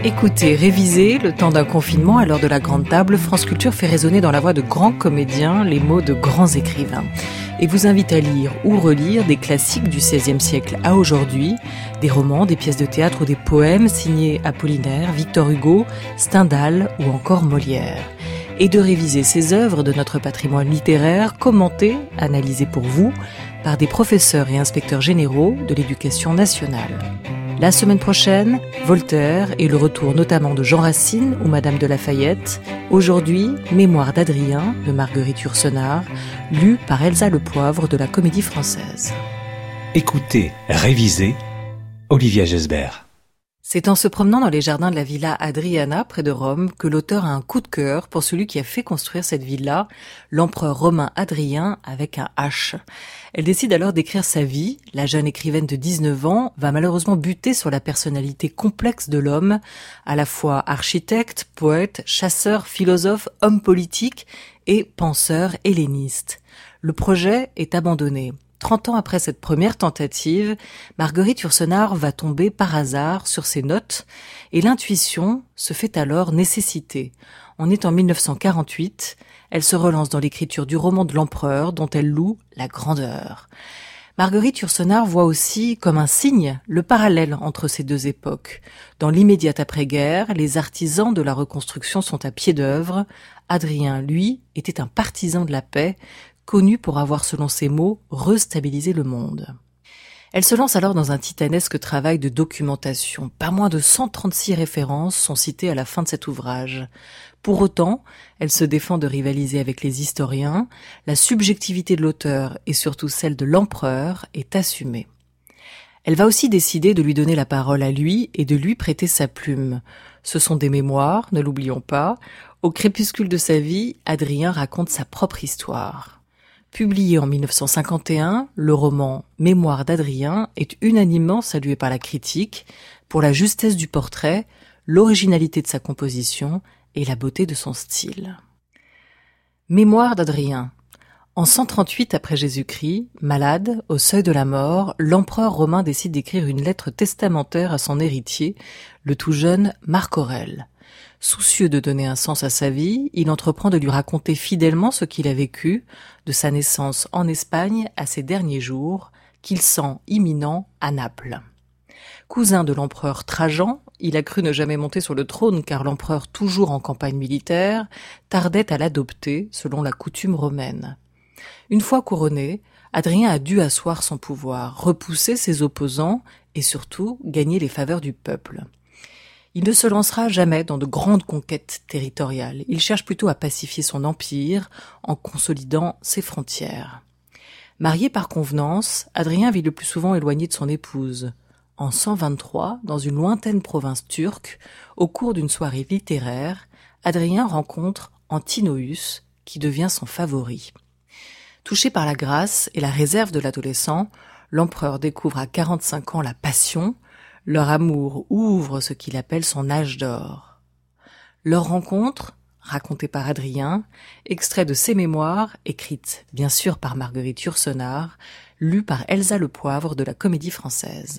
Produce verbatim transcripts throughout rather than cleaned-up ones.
Écoutez, révisez, le temps d'un confinement, à l'heure de la grande table, France Culture fait résonner dans la voix de grands comédiens les mots de grands écrivains. Et vous invite à lire ou relire des classiques du seizième siècle à aujourd'hui, des romans, des pièces de théâtre ou des poèmes signés Apollinaire, Victor Hugo, Stendhal ou encore Molière. Et de réviser ces œuvres de notre patrimoine littéraire, commentées, analysées pour vous, par des professeurs et inspecteurs généraux de l'éducation nationale. La semaine prochaine, Voltaire et le retour notamment de Jean Racine ou Madame de La Fayette. Aujourd'hui, Mémoire d'Adrien de Marguerite Yourcenar, lu par Elsa Le Poivre de la Comédie Française. Écoutez, révisez, Olivia Gesbert. C'est en se promenant dans les jardins de la Villa Adriana, près de Rome, que l'auteur a un coup de cœur pour celui qui a fait construire cette villa, l'empereur romain Adrien avec un H. Elle décide alors d'écrire sa vie. La jeune écrivaine de dix-neuf ans va malheureusement buter sur la personnalité complexe de l'homme, à la fois architecte, poète, chasseur, philosophe, homme politique et penseur helléniste. Le projet est abandonné. Trente ans après cette première tentative, Marguerite Yourcenar va tomber par hasard sur ses notes et l'intuition se fait alors nécessité. On est en mille neuf cent quarante-huit, elle se relance dans l'écriture du roman de l'empereur dont elle loue la grandeur. Marguerite Yourcenar voit aussi comme un signe le parallèle entre ces deux époques. Dans l'immédiate après-guerre, les artisans de la reconstruction sont à pied d'œuvre. Adrien, lui, était un partisan de la paix, connu pour avoir, selon ses mots, restabilisé le monde. Elle se lance alors dans un titanesque travail de documentation. Pas moins de cent trente-six références sont citées à la fin de cet ouvrage. Pour autant, elle se défend de rivaliser avec les historiens. La subjectivité de l'auteur et surtout celle de l'empereur est assumée. Elle va aussi décider de lui donner la parole à lui et de lui prêter sa plume. Ce sont des mémoires, ne l'oublions pas. Au crépuscule de sa vie, Adrien raconte sa propre histoire. Publié en mille neuf cent cinquante et un, le roman Mémoire d'Adrien est unanimement salué par la critique pour la justesse du portrait, l'originalité de sa composition et la beauté de son style. Mémoire d'Adrien. En cent trente-huit après Jésus-Christ, malade, au seuil de la mort, l'empereur romain décide d'écrire une lettre testamentaire à son héritier, le tout jeune Marc Aurèle. Soucieux de donner un sens à sa vie, il entreprend de lui raconter fidèlement ce qu'il a vécu, de sa naissance en Espagne à ses derniers jours, qu'il sent imminent à Naples. Cousin de l'empereur Trajan, il a cru ne jamais monter sur le trône car l'empereur, toujours en campagne militaire, tardait à l'adopter selon la coutume romaine. Une fois couronné, Adrien a dû asseoir son pouvoir, repousser ses opposants et surtout gagner les faveurs du peuple. Il ne se lancera jamais dans de grandes conquêtes territoriales. Il cherche plutôt à pacifier son empire en consolidant ses frontières. Marié par convenance, Adrien vit le plus souvent éloigné de son épouse. En cent vingt-trois, dans une lointaine province turque, au cours d'une soirée littéraire, Adrien rencontre Antinoüs, qui devient son favori. Touché par la grâce et la réserve de l'adolescent, l'empereur découvre à quarante-cinq ans la passion. Leur amour ouvre ce qu'il appelle son âge d'or. Leur rencontre, racontée par Adrien, extrait de ses mémoires, écrites bien sûr par Marguerite Yourcenar, lue par Elsa Le Poivre de la Comédie Française.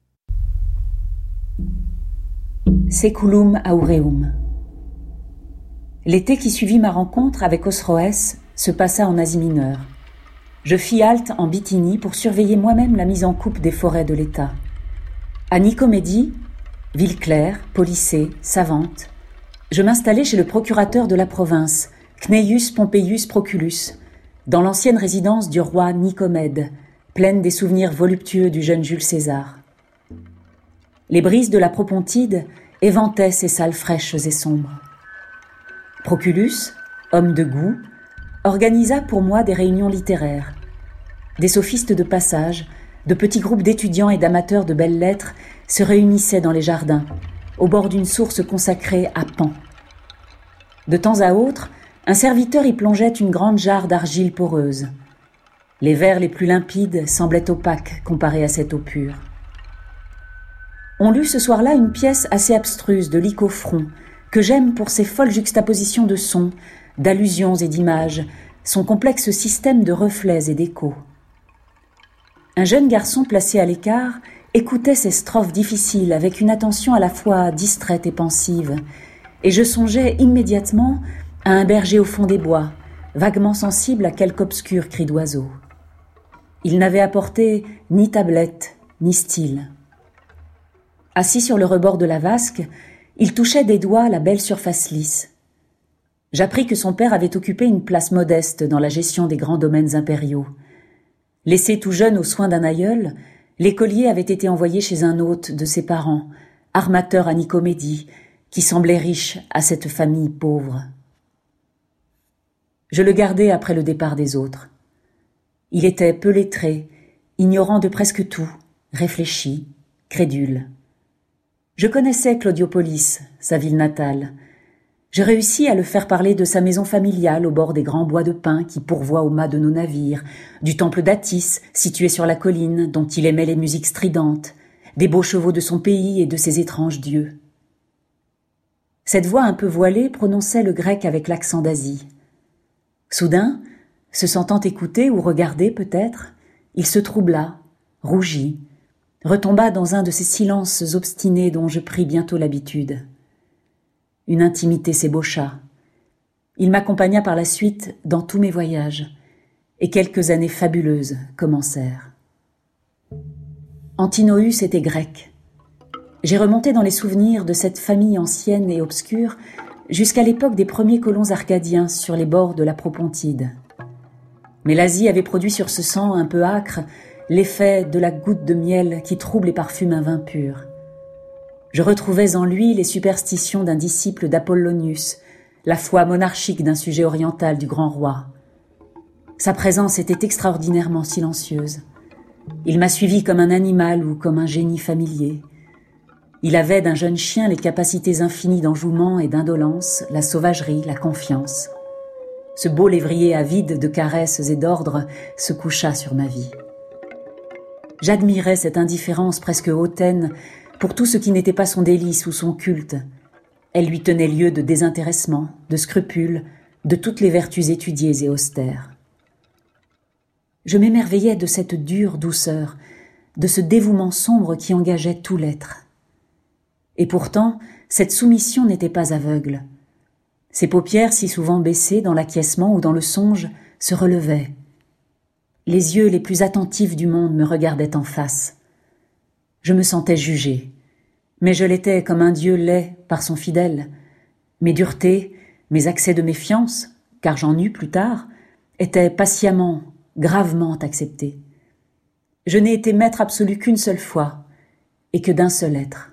Seculum aureum. L'été qui suivit ma rencontre avec Osroès se passa en Asie mineure. Je fis halte en Bithynie pour surveiller moi-même la mise en coupe des forêts de l'État. À Nicomédie, ville claire, policée, savante, je m'installai chez le procurateur de la province, Cneius Pompeius Proculus, dans l'ancienne résidence du roi Nicomède, pleine des souvenirs voluptueux du jeune Jules César. Les brises de la Propontide éventaient ces salles fraîches et sombres. Proculus, homme de goût, organisa pour moi des réunions littéraires. Des sophistes de passage, de petits groupes d'étudiants et d'amateurs de belles lettres se réunissaient dans les jardins, au bord d'une source consacrée à Pan. De temps à autre, un serviteur y plongeait une grande jarre d'argile poreuse. Les verres les plus limpides semblaient opaques comparés à cette eau pure. On lut ce soir-là une pièce assez abstruse de Lycophron, que j'aime pour ses folles juxtapositions de sons, d'allusions et d'images, son complexe système de reflets et d'échos. Un jeune garçon placé à l'écart écoutais ces strophes difficiles avec une attention à la fois distraite et pensive, et je songeais immédiatement à un berger au fond des bois, vaguement sensible à quelque obscur cri d'oiseau. Il n'avait apporté ni tablette, ni style. Assis sur le rebord de la vasque, il touchait des doigts la belle surface lisse. J'appris que son père avait occupé une place modeste dans la gestion des grands domaines impériaux. Laissé tout jeune aux soins d'un aïeul, l'écolier avait été envoyé chez un hôte de ses parents, armateur à Nicomédie, qui semblait riche à cette famille pauvre. Je le gardai après le départ des autres. Il était peu lettré, ignorant de presque tout, réfléchi, crédule. Je connaissais Claudiopolis, sa ville natale. Je réussis à le faire parler de sa maison familiale au bord des grands bois de pin qui pourvoient au mât de nos navires, du temple d'Atis, situé sur la colline, dont il aimait les musiques stridentes, des beaux chevaux de son pays et de ses étranges dieux. Cette voix un peu voilée prononçait le grec avec l'accent d'Asie. Soudain, se sentant écouté ou regardé peut-être, il se troubla, rougit, retomba dans un de ces silences obstinés dont je pris bientôt l'habitude. Une intimité s'ébaucha. Il m'accompagna par la suite dans tous mes voyages, et quelques années fabuleuses commencèrent. Antinoüs était grec. J'ai remonté dans les souvenirs de cette famille ancienne et obscure jusqu'à l'époque des premiers colons arcadiens sur les bords de la Propontide. Mais l'Asie avait produit sur ce sang un peu âcre l'effet de la goutte de miel qui trouble et parfume un vin pur. Je retrouvais en lui les superstitions d'un disciple d'Apollonius, la foi monarchique d'un sujet oriental du grand roi. Sa présence était extraordinairement silencieuse. Il m'a suivi comme un animal ou comme un génie familier. Il avait d'un jeune chien les capacités infinies d'enjouement et d'indolence, la sauvagerie, la confiance. Ce beau lévrier avide de caresses et d'ordres se coucha sur ma vie. J'admirais cette indifférence presque hautaine pour tout ce qui n'était pas son délice ou son culte. Elle lui tenait lieu de désintéressement, de scrupule, de toutes les vertus étudiées et austères. Je m'émerveillais de cette dure douceur, de ce dévouement sombre qui engageait tout l'être. Et pourtant, cette soumission n'était pas aveugle. Ses paupières, si souvent baissées dans l'acquiescement ou dans le songe, se relevaient. Les yeux les plus attentifs du monde me regardaient en face. Je me sentais jugé, mais je l'étais comme un Dieu l'est par son fidèle. Mes duretés, mes accès de méfiance, car j'en eus plus tard, étaient patiemment, gravement acceptés. Je n'ai été maître absolu qu'une seule fois, et que d'un seul être.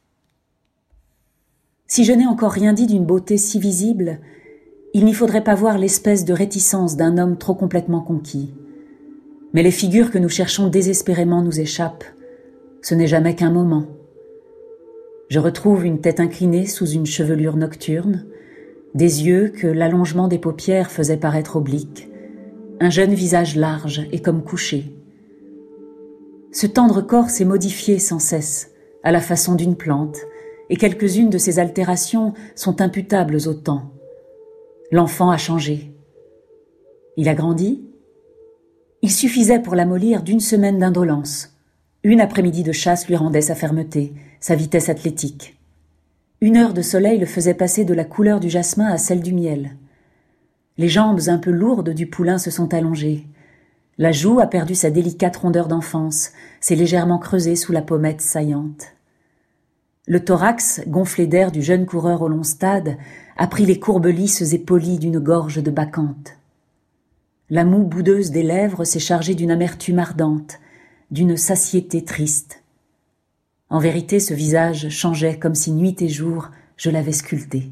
Si je n'ai encore rien dit d'une beauté si visible, il n'y faudrait pas voir l'espèce de réticence d'un homme trop complètement conquis. Mais les figures que nous cherchons désespérément nous échappent. Ce n'est jamais qu'un moment. Je retrouve une tête inclinée sous une chevelure nocturne, des yeux que l'allongement des paupières faisait paraître obliques, un jeune visage large et comme couché. Ce tendre corps s'est modifié sans cesse, à la façon d'une plante, et quelques-unes de ces altérations sont imputables au temps. L'enfant a changé. Il a grandi ? Il suffisait pour l'amollir d'une semaine d'indolence. Une après-midi de chasse lui rendait sa fermeté, sa vitesse athlétique. Une heure de soleil le faisait passer de la couleur du jasmin à celle du miel. Les jambes un peu lourdes du poulain se sont allongées. La joue a perdu sa délicate rondeur d'enfance, s'est légèrement creusée sous la pommette saillante. Le thorax, gonflé d'air du jeune coureur au long stade, a pris les courbes lisses et polies d'une gorge de bacchante. La moue boudeuse des lèvres s'est chargée d'une amertume ardente, d'une satiété triste. En vérité, ce visage changeait comme si nuit et jour je l'avais sculpté.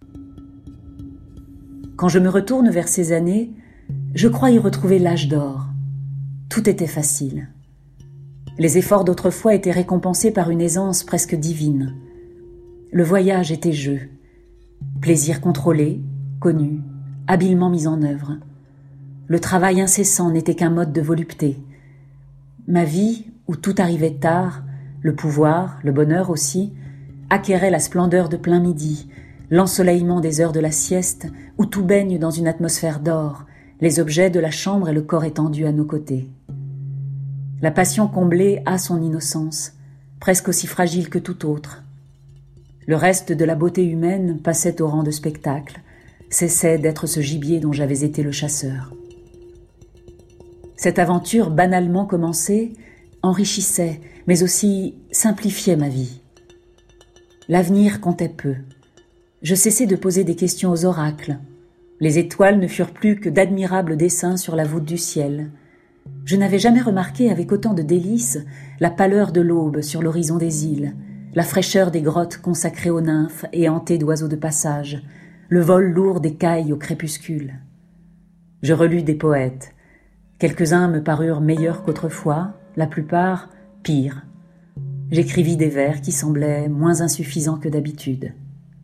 Quand je me retourne vers ces années, je crois y retrouver l'âge d'or. Tout était facile. Les efforts d'autrefois étaient récompensés par une aisance presque divine. Le voyage était jeu. Plaisir contrôlé, connu, habilement mis en œuvre. Le travail incessant n'était qu'un mode de volupté. Ma vie, où tout arrivait tard, le pouvoir, le bonheur aussi, acquérait la splendeur de plein midi, l'ensoleillement des heures de la sieste, où tout baigne dans une atmosphère d'or, les objets de la chambre et le corps étendu à nos côtés. La passion comblée a son innocence, presque aussi fragile que tout autre. Le reste de la beauté humaine passait au rang de spectacle, cessait d'être ce gibier dont j'avais été le chasseur. Cette aventure banalement commencée enrichissait, mais aussi simplifiait ma vie. L'avenir comptait peu. Je cessai de poser des questions aux oracles. Les étoiles ne furent plus que d'admirables dessins sur la voûte du ciel. Je n'avais jamais remarqué avec autant de délices la pâleur de l'aube sur l'horizon des îles, la fraîcheur des grottes consacrées aux nymphes et hantées d'oiseaux de passage, le vol lourd des cailles au crépuscule. Je relus des poètes. Quelques-uns me parurent meilleurs qu'autrefois, la plupart pires. J'écrivis des vers qui semblaient moins insuffisants que d'habitude.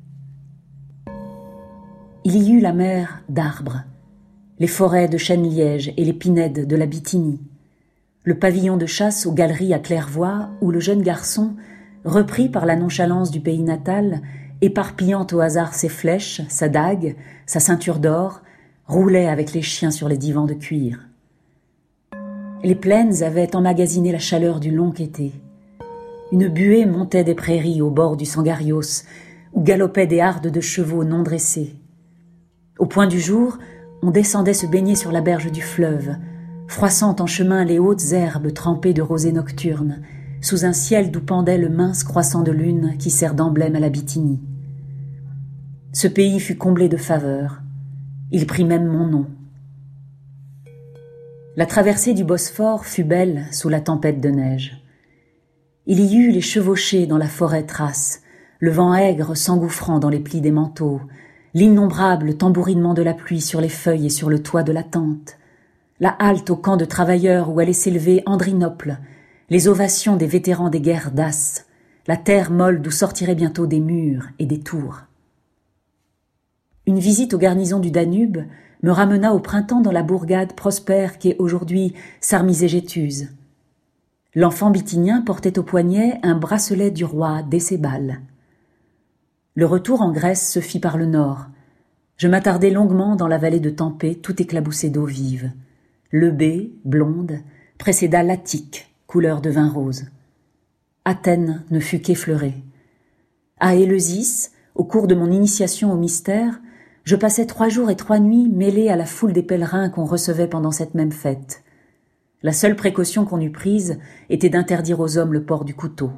Il y eut la mer d'arbres, les forêts de chênes-lièges et les pinèdes de la Bithynie, le pavillon de chasse aux galeries à claire-voie où le jeune garçon, repris par la nonchalance du pays natal, éparpillant au hasard ses flèches, sa dague, sa ceinture d'or, roulait avec les chiens sur les divans de cuir. Les plaines avaient emmagasiné la chaleur du long été. Une buée montait des prairies au bord du Sangarios, où galopaient des hardes de chevaux non dressés. Au point du jour, on descendait se baigner sur la berge du fleuve, froissant en chemin les hautes herbes trempées de rosée nocturne, sous un ciel d'où pendait le mince croissant de lune qui sert d'emblème à la Bithynie. Ce pays fut comblé de faveurs. Il prit même mon nom. La traversée du Bosphore fut belle sous la tempête de neige. Il y eut les chevauchées dans la forêt Thrace, le vent aigre s'engouffrant dans les plis des manteaux, l'innombrable tambourinement de la pluie sur les feuilles et sur le toit de la tente, la halte au camp de travailleurs où allait s'élever Andrinople, les ovations des vétérans des guerres d'As, la terre molle d'où sortiraient bientôt des murs et des tours. Une visite aux garnisons du Danube me ramena au printemps dans la bourgade prospère qui est aujourd'hui Sarmizégétuse. L'enfant bithynien portait au poignet un bracelet du roi Décébal. Le retour en Grèce se fit par le nord. Je m'attardai longuement dans la vallée de Tampé, tout éclaboussée d'eau vive. Lebé, blonde, précéda l'Attique, couleur de vin rose. Athènes ne fut qu'effleurée. À Éleusis, au cours de mon initiation au mystère, je passais trois jours et trois nuits mêlés à la foule des pèlerins qu'on recevait pendant cette même fête. La seule précaution qu'on eût prise était d'interdire aux hommes le port du couteau.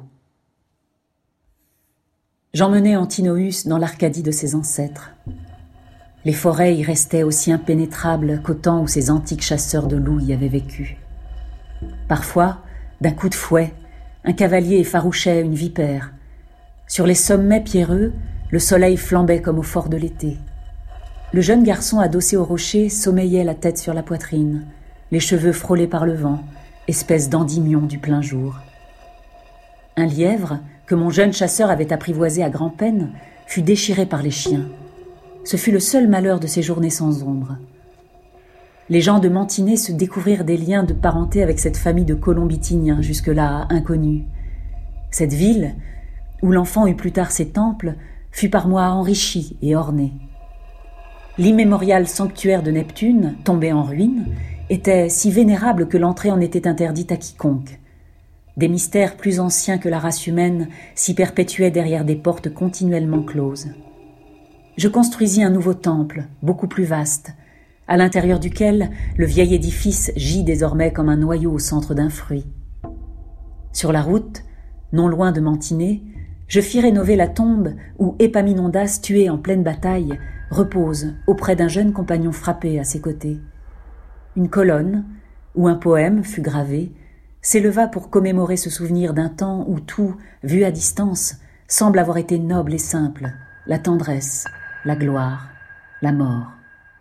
J'emmenai Antinoüs dans l'Arcadie de ses ancêtres. Les forêts y restaient aussi impénétrables qu'au temps où ces antiques chasseurs de loups y avaient vécu. Parfois, d'un coup de fouet, un cavalier effarouchait une vipère. Sur les sommets pierreux, le soleil flambait comme au fort de l'été. Le jeune garçon adossé au rocher sommeillait la tête sur la poitrine, les cheveux frôlés par le vent, espèce d'endymion du plein jour. Un lièvre, que mon jeune chasseur avait apprivoisé à grand-peine, fut déchiré par les chiens. Ce fut le seul malheur de ces journées sans ombre. Les gens de Mantinée se découvrirent des liens de parenté avec cette famille de colons bithyniens jusque-là inconnus. Cette ville, où l'enfant eut plus tard ses temples, fut par moi enrichie et ornée. L'immémorial sanctuaire de Neptune, tombé en ruine, était si vénérable que l'entrée en était interdite à quiconque. Des mystères plus anciens que la race humaine s'y perpétuaient derrière des portes continuellement closes. Je construisis un nouveau temple, beaucoup plus vaste, à l'intérieur duquel le vieil édifice gît désormais comme un noyau au centre d'un fruit. Sur la route, non loin de Mantinée, je fis rénover la tombe où Épaminondas, tué en pleine bataille, repose auprès d'un jeune compagnon frappé à ses côtés. Une colonne, où un poème fut gravé, s'éleva pour commémorer ce souvenir d'un temps où tout, vu à distance, semble avoir été noble et simple, la tendresse, la gloire, la mort.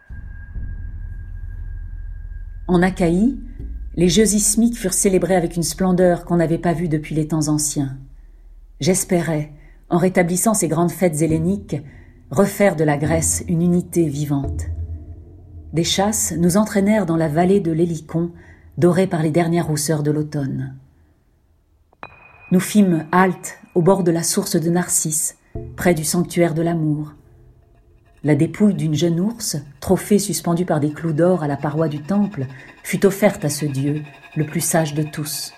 En Achaïe, les jeux ismiques furent célébrés avec une splendeur qu'on n'avait pas vue depuis les temps anciens. J'espérais, en rétablissant ces grandes fêtes helléniques, refaire de la Grèce une unité vivante. Des chasses nous entraînèrent dans la vallée de l'Hélicon, dorée par les dernières rousseurs de l'automne. Nous fîmes halte au bord de la source de Narcisse, près du sanctuaire de l'amour. La dépouille d'une jeune ours, trophée suspendu par des clous d'or à la paroi du temple, fut offerte à ce dieu, le plus sage de tous.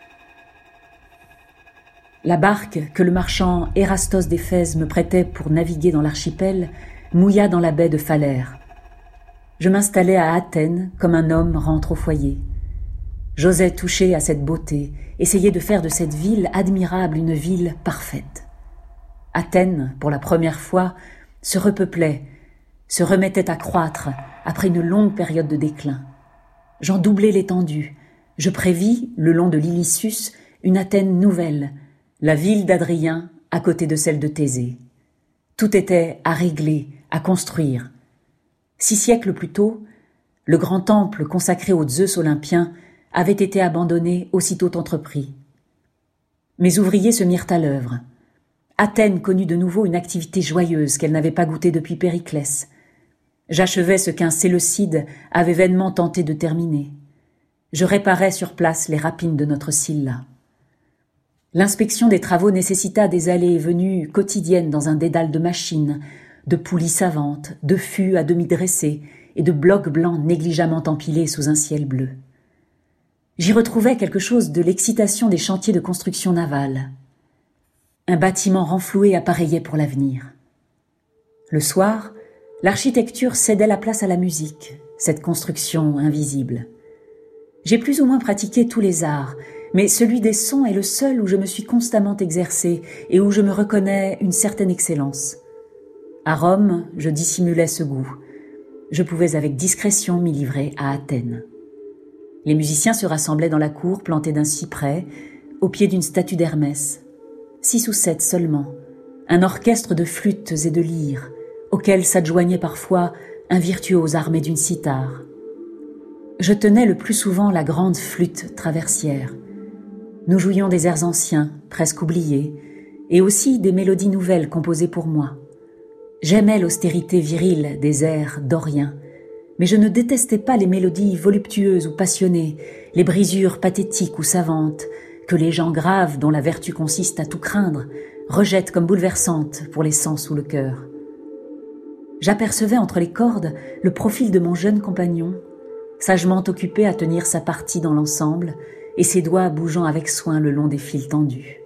La barque que le marchand Érastos d'Éphèse me prêtait pour naviguer dans l'archipel mouilla dans la baie de Phalère. Je m'installai à Athènes comme un homme rentre au foyer. J'osais toucher à cette beauté, essayer de faire de cette ville admirable une ville parfaite. Athènes, pour la première fois, se repeuplait, se remettait à croître après une longue période de déclin. J'en doublai l'étendue. Je prévis, le long de l'Ilissus, une Athènes nouvelle, la ville d'Adrien à côté de celle de Thésée. Tout était à régler, à construire. Six siècles plus tôt, le grand temple consacré aux Zeus olympiens avait été abandonné aussitôt entrepris. Mes ouvriers se mirent à l'œuvre. Athènes connut de nouveau une activité joyeuse qu'elle n'avait pas goûtée depuis Périclès. J'achevais ce qu'un Séleucide avait vainement tenté de terminer. Je réparais sur place les rapines de notre Scylla. L'inspection des travaux nécessita des allées et venues quotidiennes dans un dédale de machines, de poulies savantes, de fûts à demi dressés et de blocs blancs négligemment empilés sous un ciel bleu. J'y retrouvais quelque chose de l'excitation des chantiers de construction navale. Un bâtiment renfloué appareillait pour l'avenir. Le soir, l'architecture cédait la place à la musique, cette construction invisible. J'ai plus ou moins pratiqué tous les arts, mais celui des sons est le seul où je me suis constamment exercée et où je me reconnais une certaine excellence. À Rome, je dissimulais ce goût. Je pouvais avec discrétion m'y livrer à Athènes. Les musiciens se rassemblaient dans la cour plantée d'un cyprès, au pied d'une statue d'Hermès. Six ou sept seulement, un orchestre de flûtes et de lyres, auquel s'adjoignait parfois un virtuose armé d'une cithare. Je tenais le plus souvent la grande flûte traversière. Nous jouions des airs anciens, presque oubliés, et aussi des mélodies nouvelles composées pour moi. J'aimais l'austérité virile des airs doriens, mais je ne détestais pas les mélodies voluptueuses ou passionnées, les brisures pathétiques ou savantes, que les gens graves dont la vertu consiste à tout craindre rejettent comme bouleversantes pour les sens ou le cœur. J'apercevais entre les cordes le profil de mon jeune compagnon, sagement occupé à tenir sa partie dans l'ensemble et ses doigts bougeant avec soin le long des fils tendus.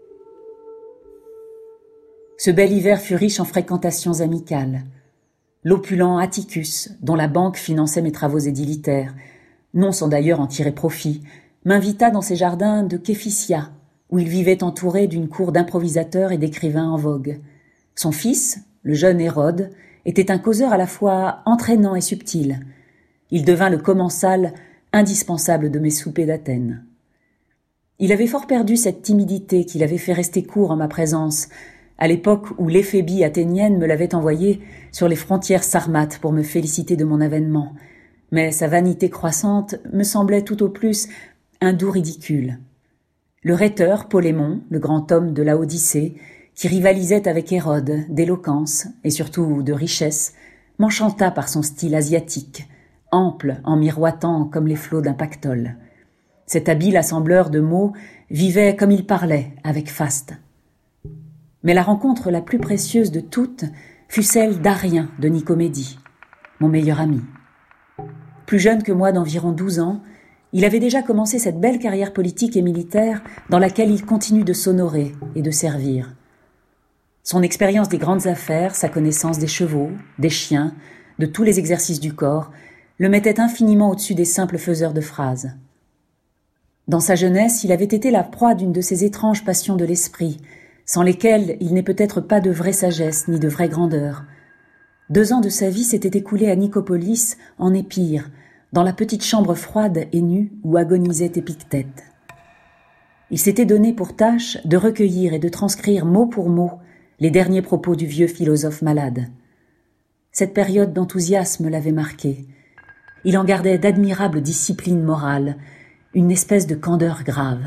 Ce bel hiver fut riche en fréquentations amicales. L'opulent Atticus, dont la banque finançait mes travaux édilitaires, non sans d'ailleurs en tirer profit, m'invita dans ses jardins de Képhysia, où il vivait entouré d'une cour d'improvisateurs et d'écrivains en vogue. Son fils, le jeune Hérode, était un causeur à la fois entraînant et subtil. Il devint le commensal indispensable de mes soupers d'Athènes. Il avait fort perdu cette timidité qui l'avait fait rester court en ma présence, à l'époque où l'éphébie athénienne me l'avait envoyé sur les frontières sarmates pour me féliciter de mon avènement. Mais sa vanité croissante me semblait tout au plus un doux ridicule. Le rhéteur Polémon, le grand homme de la Odyssée, qui rivalisait avec Hérode d'éloquence et surtout de richesse, m'enchanta par son style asiatique, ample en miroitant comme les flots d'un pactole. Cet habile assembleur de mots vivait comme il parlait, avec faste. Mais la rencontre la plus précieuse de toutes fut celle d'Arien de Nicomédie, mon meilleur ami. Plus jeune que moi d'environ douze ans, il avait déjà commencé cette belle carrière politique et militaire dans laquelle il continue de s'honorer et de servir. Son expérience des grandes affaires, sa connaissance des chevaux, des chiens, de tous les exercices du corps, le mettait infiniment au-dessus des simples faiseurs de phrases. Dans sa jeunesse, il avait été la proie d'une de ces étranges passions de l'esprit, sans lesquelles il n'est peut-être pas de vraie sagesse ni de vraie grandeur. Deux ans de sa vie s'étaient écoulés à Nicopolis, en Épire, dans la petite chambre froide et nue où agonisait Épictète. Il s'était donné pour tâche de recueillir et de transcrire mot pour mot les derniers propos du vieux philosophe malade. Cette période d'enthousiasme l'avait marqué. Il en gardait d'admirables disciplines morales, une espèce de candeur grave.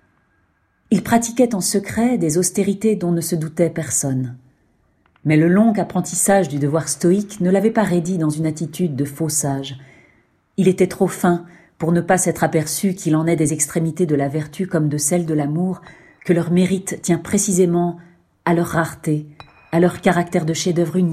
Il pratiquait en secret des austérités dont ne se doutait personne. Mais le long apprentissage du devoir stoïque ne l'avait pas raidi dans une attitude de faux sage. Il était trop fin pour ne pas s'être aperçu qu'il en est des extrémités de la vertu comme de celles de l'amour, que leur mérite tient précisément à leur rareté, à leur caractère de chef-d'œuvre unique,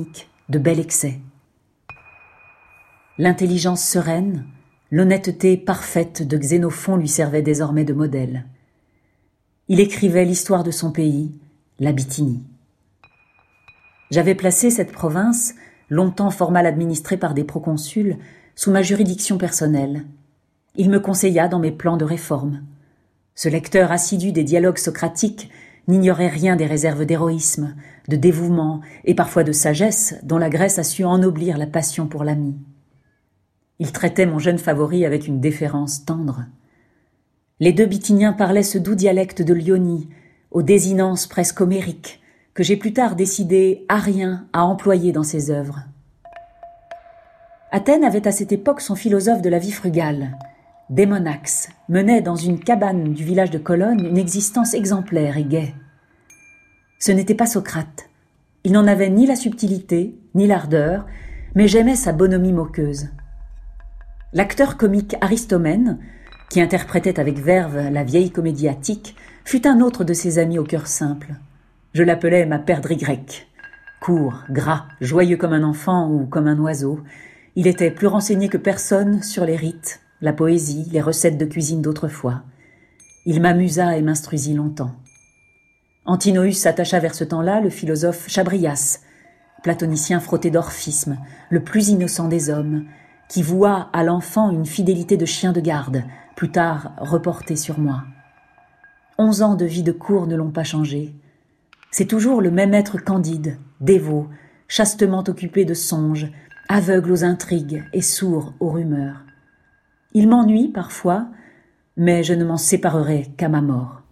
de bel excès. L'intelligence sereine, l'honnêteté parfaite de Xénophon lui servaient désormais de modèle. Il écrivait l'histoire de son pays, la Bithynie. J'avais placé cette province, longtemps fort mal administrée par des proconsuls, sous ma juridiction personnelle. Il me conseilla dans mes plans de réforme. Ce lecteur assidu des dialogues socratiques n'ignorait rien des réserves d'héroïsme, de dévouement et parfois de sagesse dont la Grèce a su ennoblir la passion pour l'ami. Il traitait mon jeune favori avec une déférence tendre. Les deux Bithyniens parlaient ce doux dialecte de l'Ionie, aux désinences presque homériques, que j'ai plus tard décidé arien à employer dans ses œuvres. Athènes avait à cette époque son philosophe de la vie frugale. Démonax menait dans une cabane du village de Colone une existence exemplaire et gaie. Ce n'était pas Socrate. Il n'en avait ni la subtilité, ni l'ardeur, mais j'aimais sa bonhomie moqueuse. L'acteur comique Aristomène, qui interprétait avec verve la vieille comédie attique, fut un autre de ses amis au cœur simple. Je l'appelais ma perdrix grecque. Court, gras, joyeux comme un enfant ou comme un oiseau, il était plus renseigné que personne sur les rites, la poésie, les recettes de cuisine d'autrefois. Il m'amusa et m'instruisit longtemps. Antinoüs s'attacha vers ce temps-là le philosophe Chabrias, platonicien frotté d'orphisme, le plus innocent des hommes, qui voua à l'enfant une fidélité de chien de garde, plus tard reportée sur moi. Onze ans de vie de cour ne l'ont pas changé. C'est toujours le même être candide, dévot, chastement occupé de songes, aveugle aux intrigues et sourd aux rumeurs. Il m'ennuie parfois, mais je ne m'en séparerai qu'à ma mort.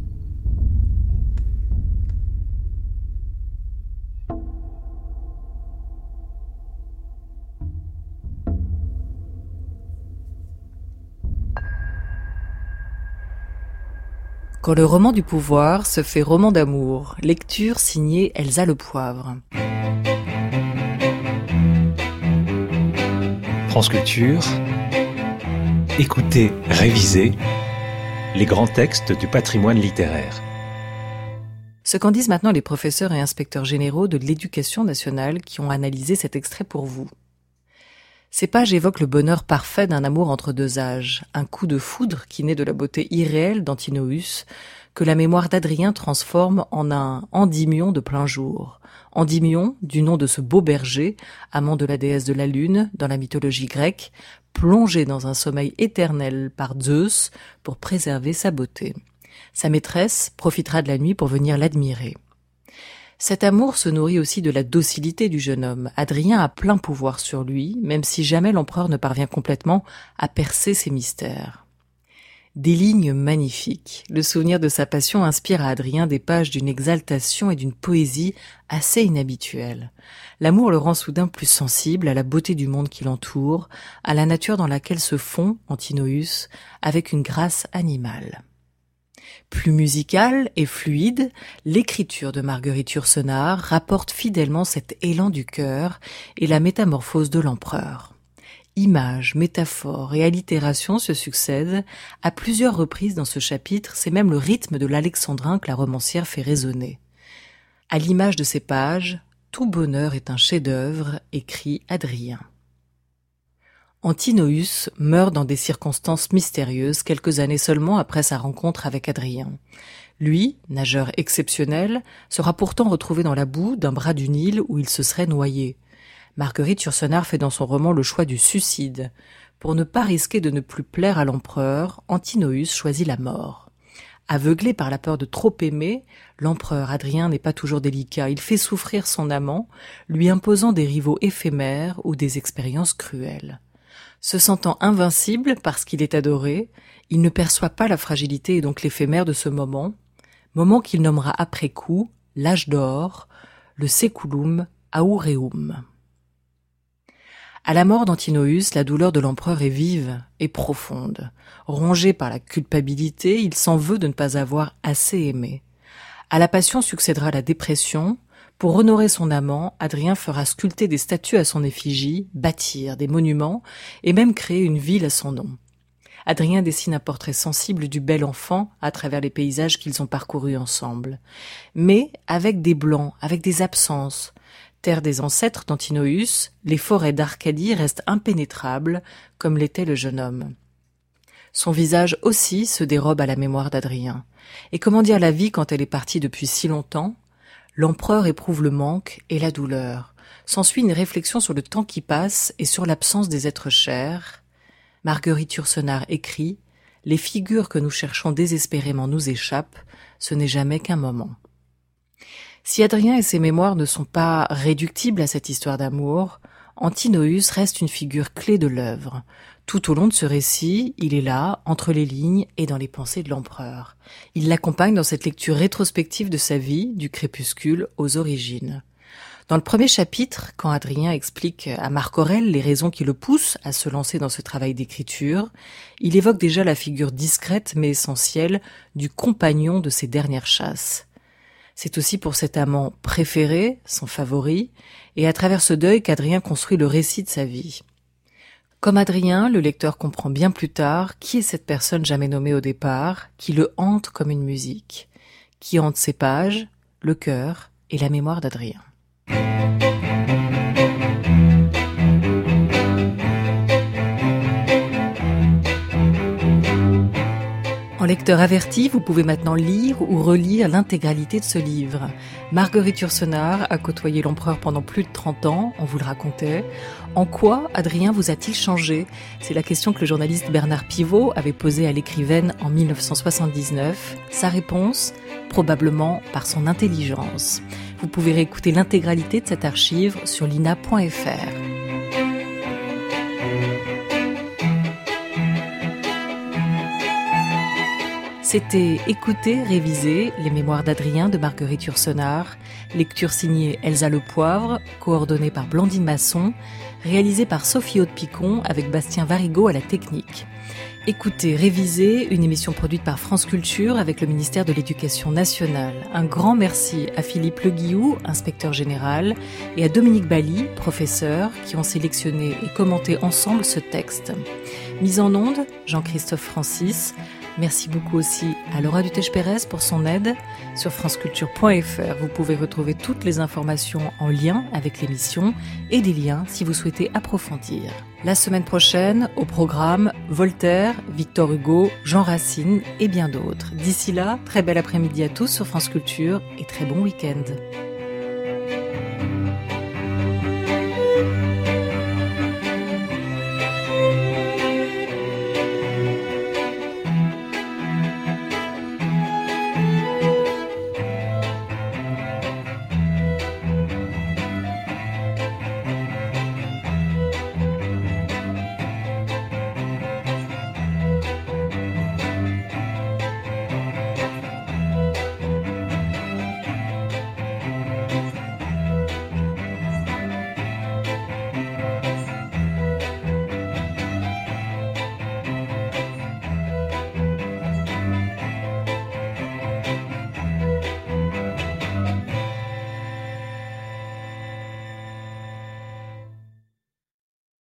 Quand le roman du pouvoir se fait roman d'amour, lecture signée Elsa Le Poivre. France Culture, écoutez, révisez les grands textes du patrimoine littéraire. Ce qu'en disent maintenant les professeurs et inspecteurs généraux de l'Éducation nationale qui ont analysé cet extrait pour vous. Ces pages évoquent le bonheur parfait d'un amour entre deux âges, un coup de foudre qui naît de la beauté irréelle d'Antinoüs, que la mémoire d'Adrien transforme en un Endymion de plein jour. Endymion, du nom de ce beau berger, amant de la déesse de la lune dans la mythologie grecque, plongé dans un sommeil éternel par Zeus pour préserver sa beauté. Sa maîtresse profitera de la nuit pour venir l'admirer. Cet amour se nourrit aussi de la docilité du jeune homme. Adrien a plein pouvoir sur lui, même si jamais l'empereur ne parvient complètement à percer ses mystères. Des lignes magnifiques. Le souvenir de sa passion inspire à Adrien des pages d'une exaltation et d'une poésie assez inhabituelles. L'amour le rend soudain plus sensible à la beauté du monde qui l'entoure, à la nature dans laquelle se fond Antinoüs, avec une grâce animale. Plus musicale et fluide, l'écriture de Marguerite Yourcenar rapporte fidèlement cet élan du cœur et la métamorphose de l'empereur. Images, métaphores et allitérations se succèdent à plusieurs reprises dans ce chapitre, c'est même le rythme de l'alexandrin que la romancière fait résonner. À l'image de ces pages, tout bonheur est un chef-d'œuvre, écrit Adrien. Antinoüs meurt dans des circonstances mystérieuses quelques années seulement après sa rencontre avec Adrien. Lui, nageur exceptionnel, sera pourtant retrouvé dans la boue d'un bras du Nil où il se serait noyé. Marguerite Yourcenar fait dans son roman le choix du suicide. Pour ne pas risquer de ne plus plaire à l'empereur, Antinoüs choisit la mort. Aveuglé par la peur de trop aimer, l'empereur Adrien n'est pas toujours délicat. Il fait souffrir son amant, lui imposant des rivaux éphémères ou des expériences cruelles. Se sentant invincible parce qu'il est adoré, il ne perçoit pas la fragilité et donc l'éphémère de ce moment, moment qu'il nommera après coup l'âge d'or, le Seculum Aureum. À la mort d'Antinoüs, la douleur de l'empereur est vive et profonde. Rongé par la culpabilité, il s'en veut de ne pas avoir assez aimé. À la passion succédera la dépression. Pour honorer son amant, Adrien fera sculpter des statues à son effigie, bâtir des monuments et même créer une ville à son nom. Adrien dessine un portrait sensible du bel enfant à travers les paysages qu'ils ont parcourus ensemble. Mais avec des blancs, avec des absences, Terre des ancêtres d'Antinoüs, les forêts d'Arcadie restent impénétrables, comme l'était le jeune homme. Son visage aussi se dérobe à la mémoire d'Adrien. Et comment dire la vie quand elle est partie depuis si longtemps? L'empereur éprouve le manque et la douleur. S'ensuit une réflexion sur le temps qui passe et sur l'absence des êtres chers. Marguerite Yourcenar écrit « Les figures que nous cherchons désespérément nous échappent, ce n'est jamais qu'un moment ». Si Adrien et ses mémoires ne sont pas réductibles à cette histoire d'amour, Antinoüs reste une figure clé de l'œuvre. Tout au long de ce récit, il est là, entre les lignes et dans les pensées de l'empereur. Il l'accompagne dans cette lecture rétrospective de sa vie, du crépuscule aux origines. Dans le premier chapitre, quand Adrien explique à Marc Aurèle les raisons qui le poussent à se lancer dans ce travail d'écriture, il évoque déjà la figure discrète mais essentielle du compagnon de ses dernières chasses. C'est aussi pour cet amant préféré, son favori, et à travers ce deuil qu'Adrien construit le récit de sa vie. Comme Adrien, le lecteur comprend bien plus tard qui est cette personne jamais nommée au départ, qui le hante comme une musique, qui hante ses pages, le cœur et la mémoire d'Adrien. En lecteur averti, vous pouvez maintenant lire ou relire l'intégralité de ce livre. Marguerite Yourcenar a côtoyé l'empereur pendant plus de trente ans, on vous le racontait. En quoi Adrien vous a-t-il changé? C'est la question que le journaliste Bernard Pivot avait posée à l'écrivaine en mille neuf cent soixante-dix-neuf. Sa réponse? Probablement par son intelligence. Vous pouvez réécouter l'intégralité de cette archive sur l'ina point f r. C'était Écouter, réviser, les mémoires d'Adrien de Marguerite Yourcenar, lecture signée Elsa Le Poivre, coordonnée par Blandine Masson, réalisée par Sophie Haute-Picon avec Bastien Varigot à la technique. Écoutez, réviser, une émission produite par France Culture avec le ministère de l'Éducation nationale. Un grand merci à Philippe Le Guillou, inspecteur général, et à Dominique Bally, professeur, qui ont sélectionné et commenté ensemble ce texte. Mise en onde, Jean-Christophe Francis. Merci beaucoup aussi à Laura Dutèche-Pérez pour son aide. Sur franceculture point f r, vous pouvez retrouver toutes les informations en lien avec l'émission et des liens si vous souhaitez approfondir. La semaine prochaine, au programme, Voltaire, Victor Hugo, Jean Racine et bien d'autres. D'ici là, très bel après-midi à tous sur France Culture et très bon week-end.